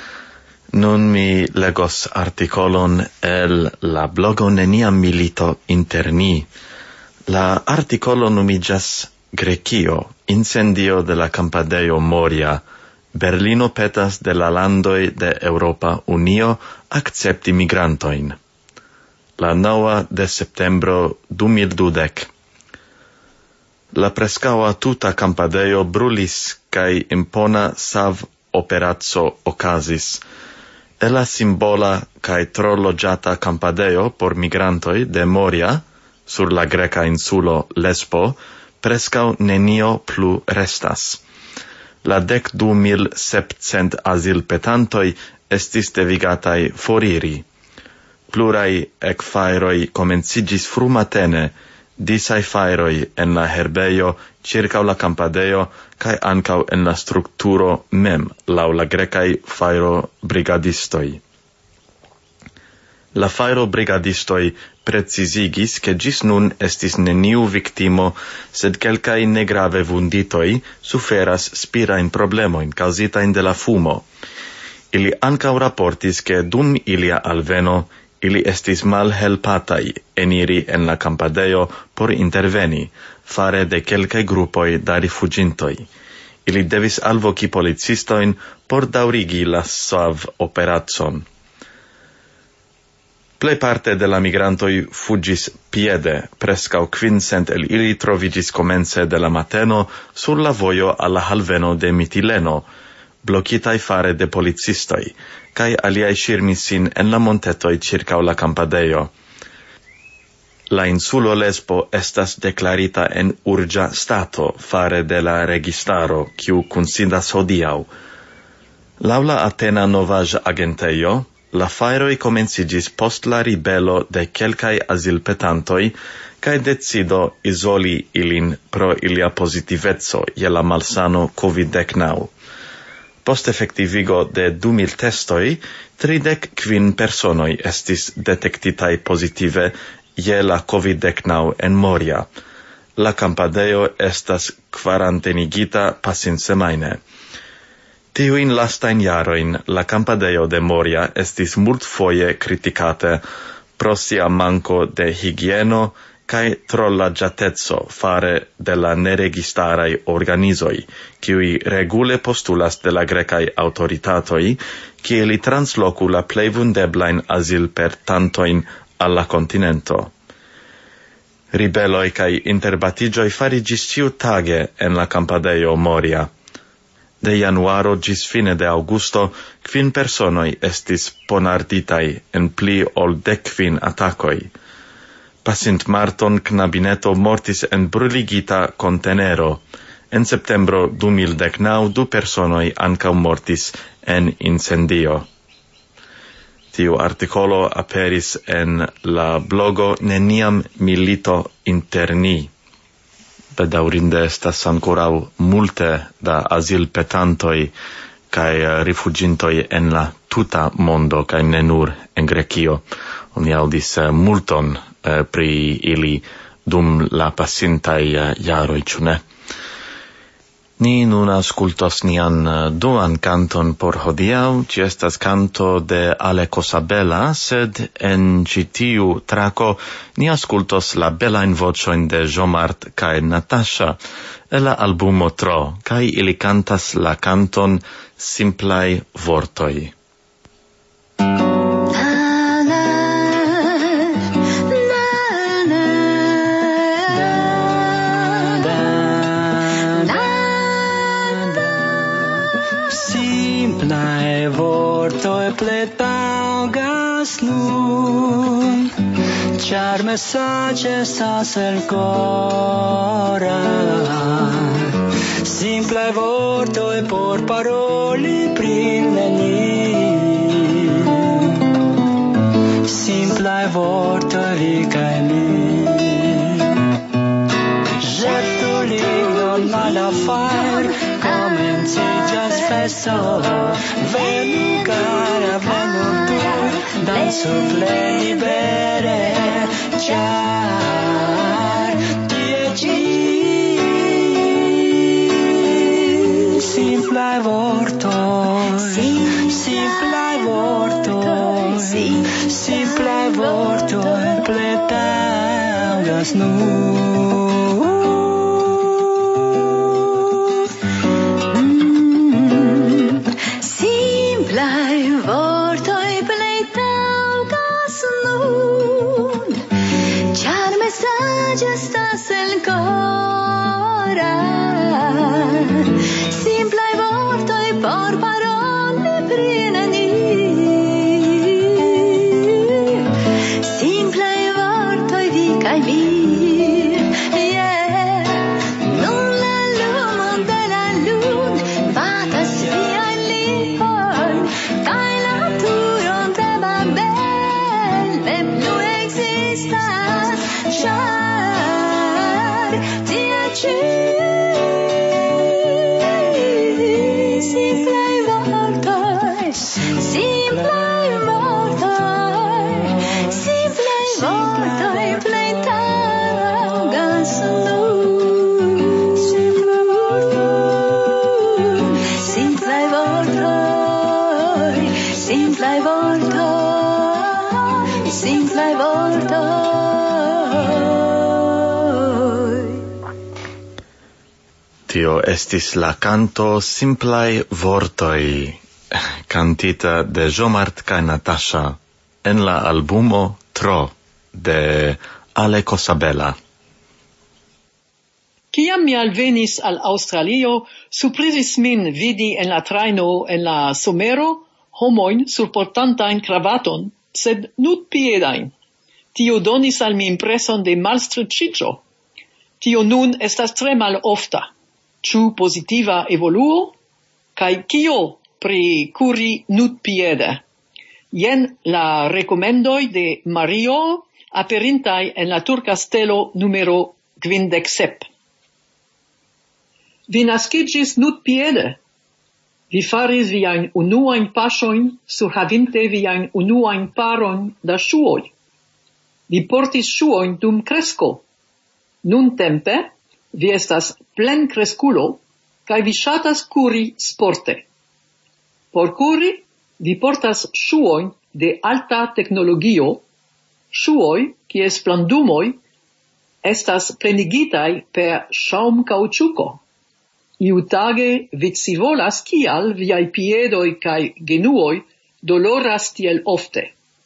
Nun mi legos artikolon el la blogo Neniam milito inter ni. La artikolo nomiĝas Grekio, incendio de la campadejo Moria. Berlino petas de la landoj de Eŭropa Unio akcepti migrantojn. La naŭa de septembro du mil dudek. La preskaŭa tuta campadejo brulis kaj impona sav-operaco okazis. El la simbola kaj tro loĝata campadejo por migrantoj de Moria, sur la greka insulo Lesbo, preskaŭ nenio plu restas. La dek du mil sepcent azilpetantoj estis devigataj foriri. Pluraj ekfajroj komenciĝis frumatene, disaj fajroj en la herbejo ĉirkaŭ la campadejo kaj ankaŭ en la strukturo mem laŭ la grekaj fajrobrigadistoj. La fajro brigadistoj precizigis ke ĝis nun estis neniu viktimo, sed kelkaj negrave vunditoj suferas spirajn problemojn kaŭzitajn de la fumo. Ili ankaŭ raportis ke dum ilia alveno ili estis malhelpataj eniri en la kampadejo por interveni, fare de kelkaj grupoj da rifuĝintoj. Ili devis alvoki policistojn por daŭrigi la sav-operacon. Plej parte de la migrantoj fuĝis piede, preskaŭ kvincent el ili troviĝis komence de la mateno sur la vojo al la haveno de Mitileno, blokitaj fare de policistoj, kaj aliaj ŝirmis sin en la montetoj ĉirkaŭ la kampadejo. La insulo Lesbo estas deklarita en urĝa stato fare de la registaro, kiu kunsidas hodiaŭ. Laŭ la Atena Novaĵ-agentejo, la fajroj komenciĝis post la ribelo de kelkaj azilpetantoj kaj decido izoli ilin pro ilia pozitiveco je la malsano covid devetnaŭ. Post efektivigo de du mil testoj, tridek kvin personoj estis detektitaj pozitive je la covid devetnaŭ en Moria. La kampadejo estas kvarantenigita pasinsemajne. Tiuin lastajn jarojn la kampadejo de Moria estis multfoje kritikate pro sia manko de higieno kaj trollaĝateco fare de la neregistaraj organizoj, kiuj regule postulas de la grekaj aŭtoritatoj, ke ili transloku la plej vundeblajn azilpetantojn al la kontinento. Ribeloj kaj interbatiĝoj fariĝis ĉiutage en la kampadejo Moria. De januaro gis fine de augusto, kvin personoj estis ponarditaj en pli ol dekkvin atakoj. Pasint marton knabineto mortis en bruligita kontenero. En septembro du mil deknaŭ du personoj ankaŭ mortis en incendio. Tiu artikolo aperis en la blogo Neniam milito inter ni. Bedaŭrinde estas ankoraŭ multe da azilpetantoj kaj rifuĝintoj en la tuta mondo kaj ne nur en Grekio. Oni aŭdis multon pri ili dum la pasintaj jaroj, ĉu ne? Ni nun aŭskultos nian duan kanton por hodiaŭ. Ĝi estas kanto de Ale Cosabella, sed en ĉi tiu trako ni aŭskultos la belajn voĉojn de Jean-Marc kaj Natasha el la albumo Tro, kaj ili kantas la kanton Simplaj vortoj. Ĉar mesaĝe estas el kora, simplaj vortoj por paroli pri neniu. Simplaj vortoj li kaj mi. Ĵetu lignon al la fajro, komenciĝas festo. Venu kara, venu tuj, dancu plej libere. Ĉar tie ĉi simplaj vortoj, simplaj vortoj, simplaj vortoj pletaŭgas nur. Simplaj vortoj pletaŭgas nur. Ĉar mesaĝo estas el kora, simplaj vortoj por paroli pri neniu. Simplaj vortoj vi kaj mi. Yeah. Nun la lumo de la lun batas viajn lipojn, kaj la turo de Babel ne plu ekzistas. Ĉar tie ĉi simplaj vortoj, Simplaj vortoj, simplaj vortoj. Tio estis la canto Simplaj vortoj, cantita de Jomart kaj Natasha en la albumo Tro de Ale Cosabella. Kiam mi alvenis al Australio, surprizis min vidi en la traino en la somero homoin surportantain cravaton, sed nudpiedain. Tio donis al mi impreson de malstrecciĝo. Tio nun estas tre malofta. Ĉu pozitiva evoluo? Kaj kio pri kuri nudpiede? Jen la rekomendoj de Mario aperintaj en la turka stelo numero kvindek sep. Vi naskiĝis nudpiede. Vi faris viajn unuajn paŝojn surhavinte viajn unuajn paron da ŝuoj. Vi portis ŝuojn dum kresko. Nuntempe vi estas plenkreskulo kaj vi ŝatas kuri sporte. Por kuri vi portas ŝuojn de alta teknologio, ŝuoj kies plandumoj estas plenigitaj per ŝaŭmkaŭĉuko. Iutage vi scivolas kial viaj piedoj kaj genuoj doloras tiel ofte.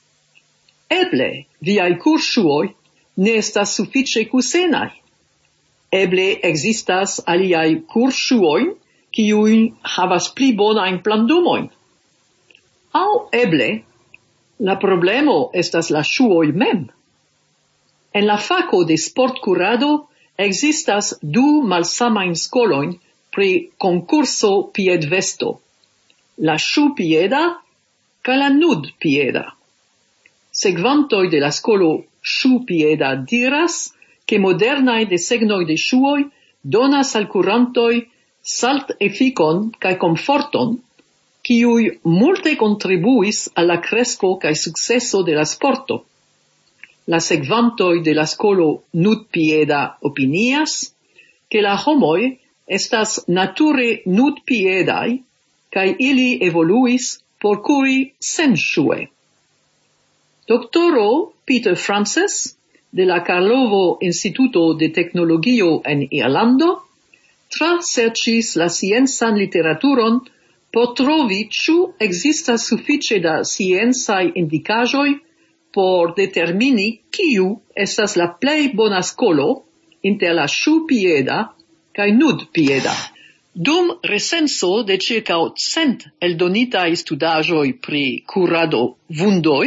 Eble viaj kurŝuoj ne estas sufiĉe kusenaj. Eble ekzistas aliaj kurŝuoj, kiuj havas pli bonajn plandumojn. Aŭ eble la problemo estas la ŝuoj mem. En la fako de sportkurado ekzistas du malsamajn skolojn pri concurso piedvesto, la ŝupieda kaj la nudpieda. Sekvantoj de la skolo ŝupieda diras, ke modernaj desegnoj de ŝuoj donas al kurantoj salt-efikon kaj komforton, kiuj multe kontribuis al la kresko kaj sukceso de la sporto. La sekvantoj de la skolo nudpieda opinias, ke la homoj estas nature nudpiedaj, kaj ili evoluis por kuri senŝue. Doktoro Peter Francis de la Karlovo Instituto de Teknologio en Irlando traserĉis la sciencan literaturon por trovi ĉu ekzistas sufiĉe da sciencaj indikaĵoj por determini kiu estas la plej bona skolo inter la ŝupieda kaj nudpieda. Dum recenso de circa cent eldonitaj studaĵoj pri kurado vundoj,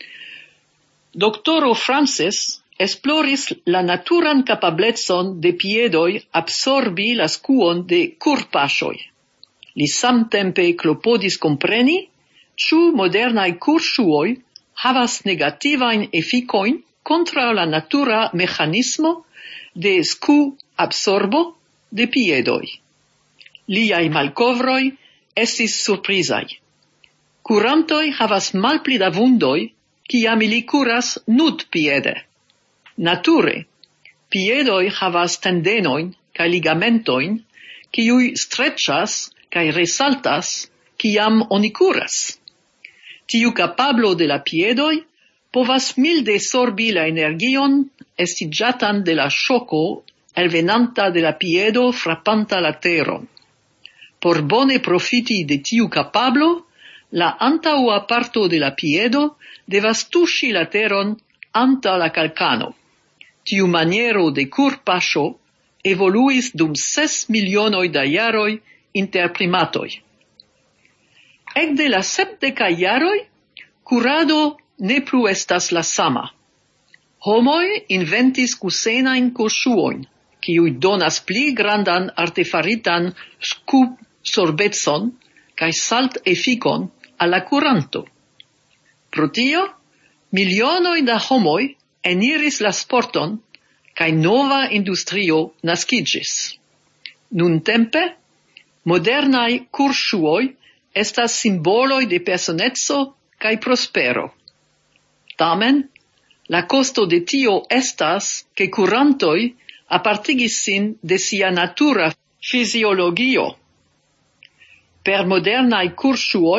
doktoro Francis esploris la naturan kapablecon de piedoj absorbi la skuon de kurpaŝoj. Li samtempe klopodis kompreni, ĉu modernaj kurŝuoj havas negativajn efikojn kontraŭ la natura meĥanismo de sku-absorbo de piedoj. Liaj malkovroj estis surprizaj. Kurantoj havas malpli da vundoj, kiam ili kuras nudpiede. Nature, piedoj havas tendenojn kaj ligamentojn, kiuj streĉas kaj resaltas, kiam oni kuras. Tiu kapablo de la piedoj povas milde sorbi la energion estiĝatan de la ŝoko elvenanta de la piedo frapanta la teron. Por bone profiti de tiu kapablo, la antaŭa parto de la piedo devas tuŝi la teron antaŭ la kalkano. Tiu maniero de kurpaŝo evoluis dum ses milionoj da jaroj inter primatoj. Ekde la sepdekaj jaroj, kurado ne plu estas la sama. Homoj inventis kusenajn kurŝuojn, kiuj donas pli grandan artefaritan skub-sorbecon kaj salt-efikon al la kuranto. Pro tio, milionoj da homoj eniris la sporton kaj nova industrio naskiĝis. Nuntempe, modernaj kurŝuoj estas simboloj de personeco kaj prospero. Tamen, la kosto de tio estas, ke kurantoj apartigis sin de sia natura fiziologio. Per modernaj kurŝuoj,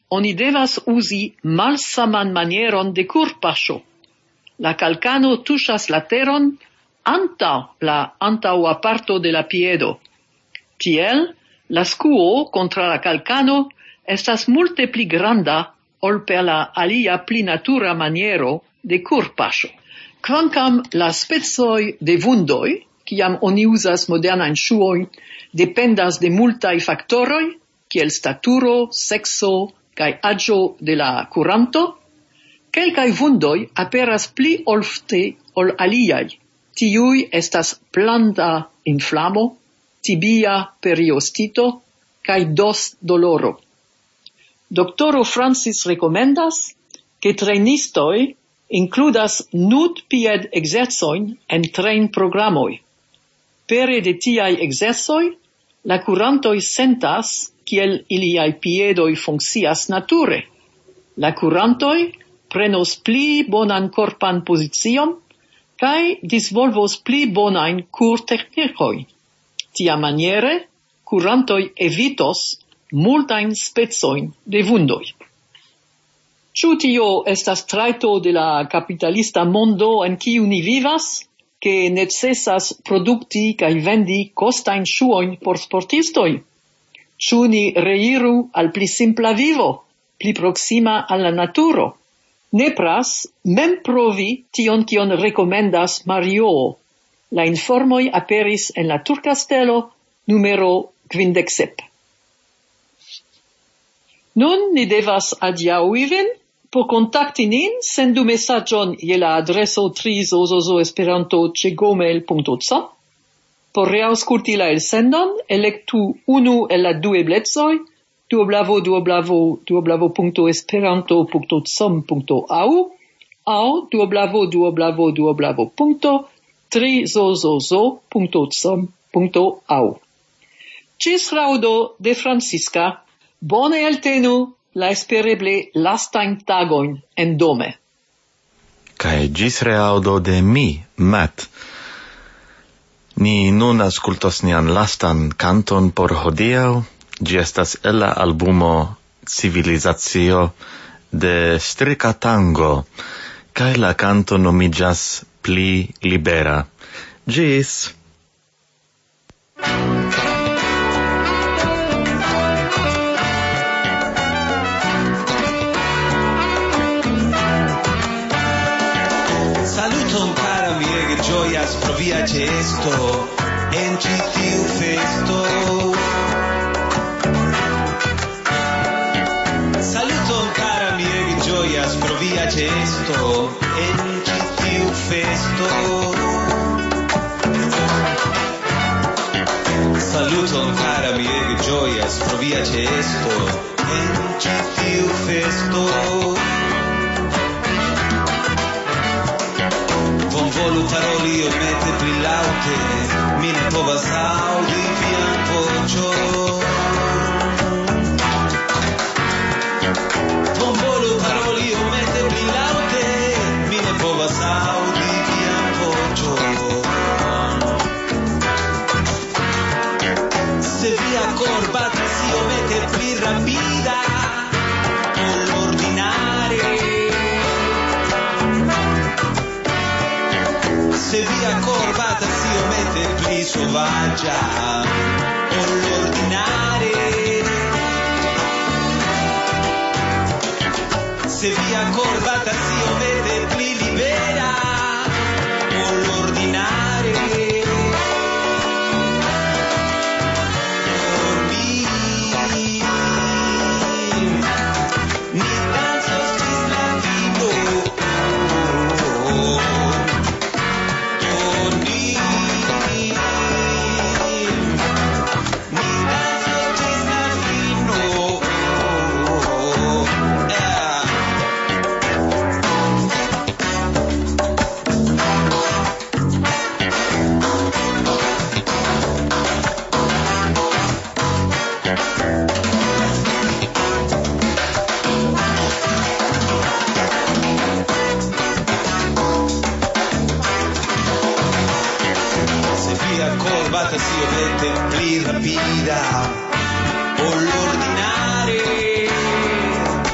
oni devas uzi malsaman manieron de kurpaŝo. La calcano tuŝas la teron antaŭ la antaŭa parto de la piedo. Tiel, la skuo kontraŭ la calcano estas multe pli granda ol per la alia pli natura maniero de kurpaŝo. Kvankam la specoj de vundoj, kiam oni uzas modernajn ŝuojn, dependas de multaj faktoroj, kiel staturo, sexo kaj aĝo de la kuranto, kelkaj vundoj aperas pli ofte ol aliaj. Tiuj estas planta inflamo, tibia periostito kaj dos-doloro. Doktoro Francis rekomendas, ke trejnistoj includas nud-pied exercojn en trejn-programoj. Pere de tiaj exersoj, la kurantoj sentas kiel iliaj piedoj funkcias nature. La kurantoj prenos pli bonan korpan pozicion kaj disvolvos pli bonajn kurteknikojn. Tiamaniere, kurantoj evitos multajn specojn de vundoj. Ĉu tio estas trajto de la kapitalista mondo en kiu ni vivas, ke necesas produkti kaj vendi kostajn ŝuojn por sportistoj? Ĉu ni reiru al pli simpla vivo, pli proksima al la naturo? Nepras mem provi tion kion rekomendas Mario. La informoj aperis en la Turkastelo numero kvindek sep. Nun ni devas adiaŭi vin. Por kontakti nin, sendu mesaĝon je la adreso tri zozozo esperanto ĉe gmail punto com. Por reaŭskulti la elsendon, elektu unu el la du eblecoj, www punto punto esperanto punto com punto au aŭ www punto tri zozozo punto com punto au. Ĝis raŭdo de Francisca, bone eltenu la espereble lastajn tagojn en dome. Kaj ĝis reaŭdo de mi, Matt. Ni nun aŭskultos nian lastan kanton por hodiaŭ. Ĝi estas el la albumo Civilizacio de Strika Tango, kaj la kanto nomiĝas Pli libera. Ĝis! Pro via gesto en ĉi tiu festo. Saluton cara mi ege ĝojas pro via gesto en ĉi tiu festo. Saluton cara mi ege ĝojas pro via gesto en ĉi tiu festo. Volu paroli iomete pli laŭte, mi ne povas aŭdi vian voĉon. Bonvolu paroli iomete pli laŭte, mi ne povas aŭdi vian voĉon. Se via kor batas iomete pli rapida ol ordinare, se via cor batas iomete pli sovaĝa ol ordinare, se via cor batas iomete pli libera ol ordinare, por mi ni dancos ĝis la fino. Batas iomete pli rapida ol ordinare,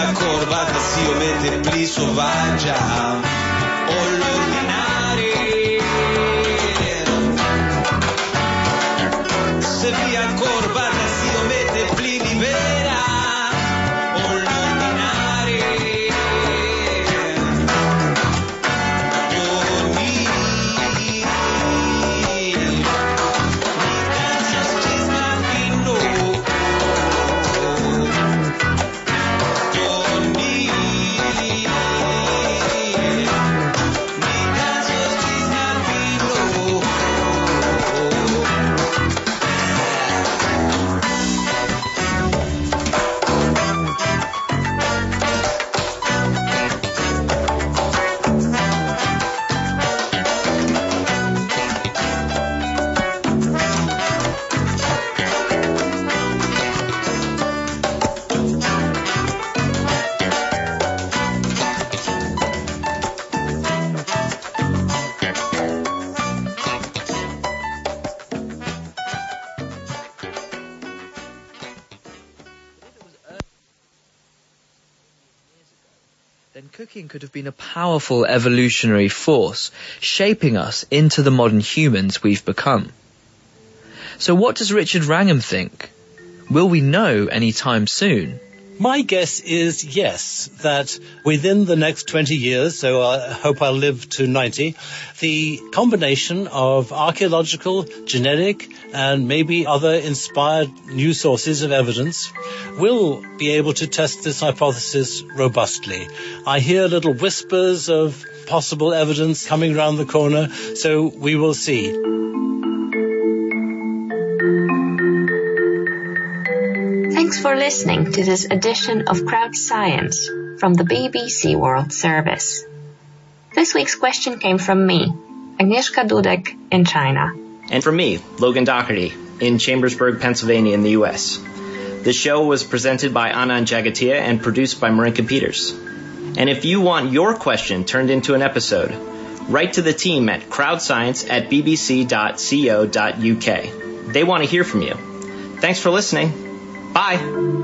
accorbata si o mette pli selvaggia o l'ordinare se vi accorbata si o mette pli libera o l'ordinare o mi then cooking could have been a powerful evolutionary force, shaping us into the modern humans we've become. So what does Richard Wrangham think? Will we know any time soon? My guess is yes, that within the next twenty years, so I hope I'll live to ninety, the combination of archaeological, genetic, and maybe other inspired new sources of evidence will be able to test this hypothesis robustly. I hear little whispers of possible evidence coming around the corner, so we will see. Thanks for listening to this edition of Crowd Science from the B B C World Service. This week's question came from me, Agnieszka Dudek, in China. And from me, Logan Doherty, in Chambersburg, Pennsylvania, in the U S. The show was presented by Anand Jagatia and produced by Marinka Peters. And if you want your question turned into an episode, write to the team at crowdscience at b b c dot co dot u k. They want to hear from you. Thanks for listening. Bye.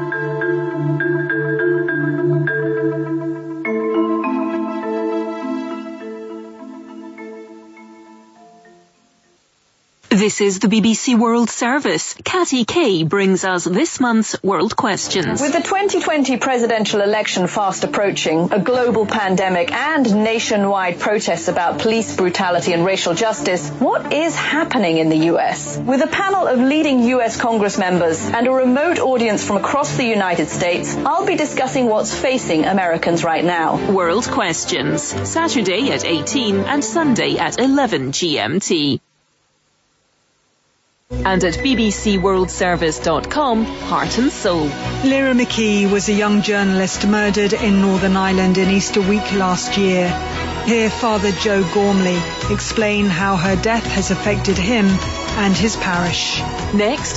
This is the B B C World Service. Catty Kay brings us this month's World Questions. With the twenty twenty presidential election fast approaching, a global pandemic and nationwide protests about police brutality and racial justice, what is happening in the U S? With a panel of leading U S Congress members and a remote audience from across the United States, I'll be discussing what's facing Americans right now. World Questions, Saturday at eighteen and Sunday at eleven G M T. And at b b c world service dot com, Heart and Soul. Lyra McKee was a young journalist murdered in Northern Ireland in Easter week last year. Hear Father Joe Gormley explain how her death has affected him and his parish. Next,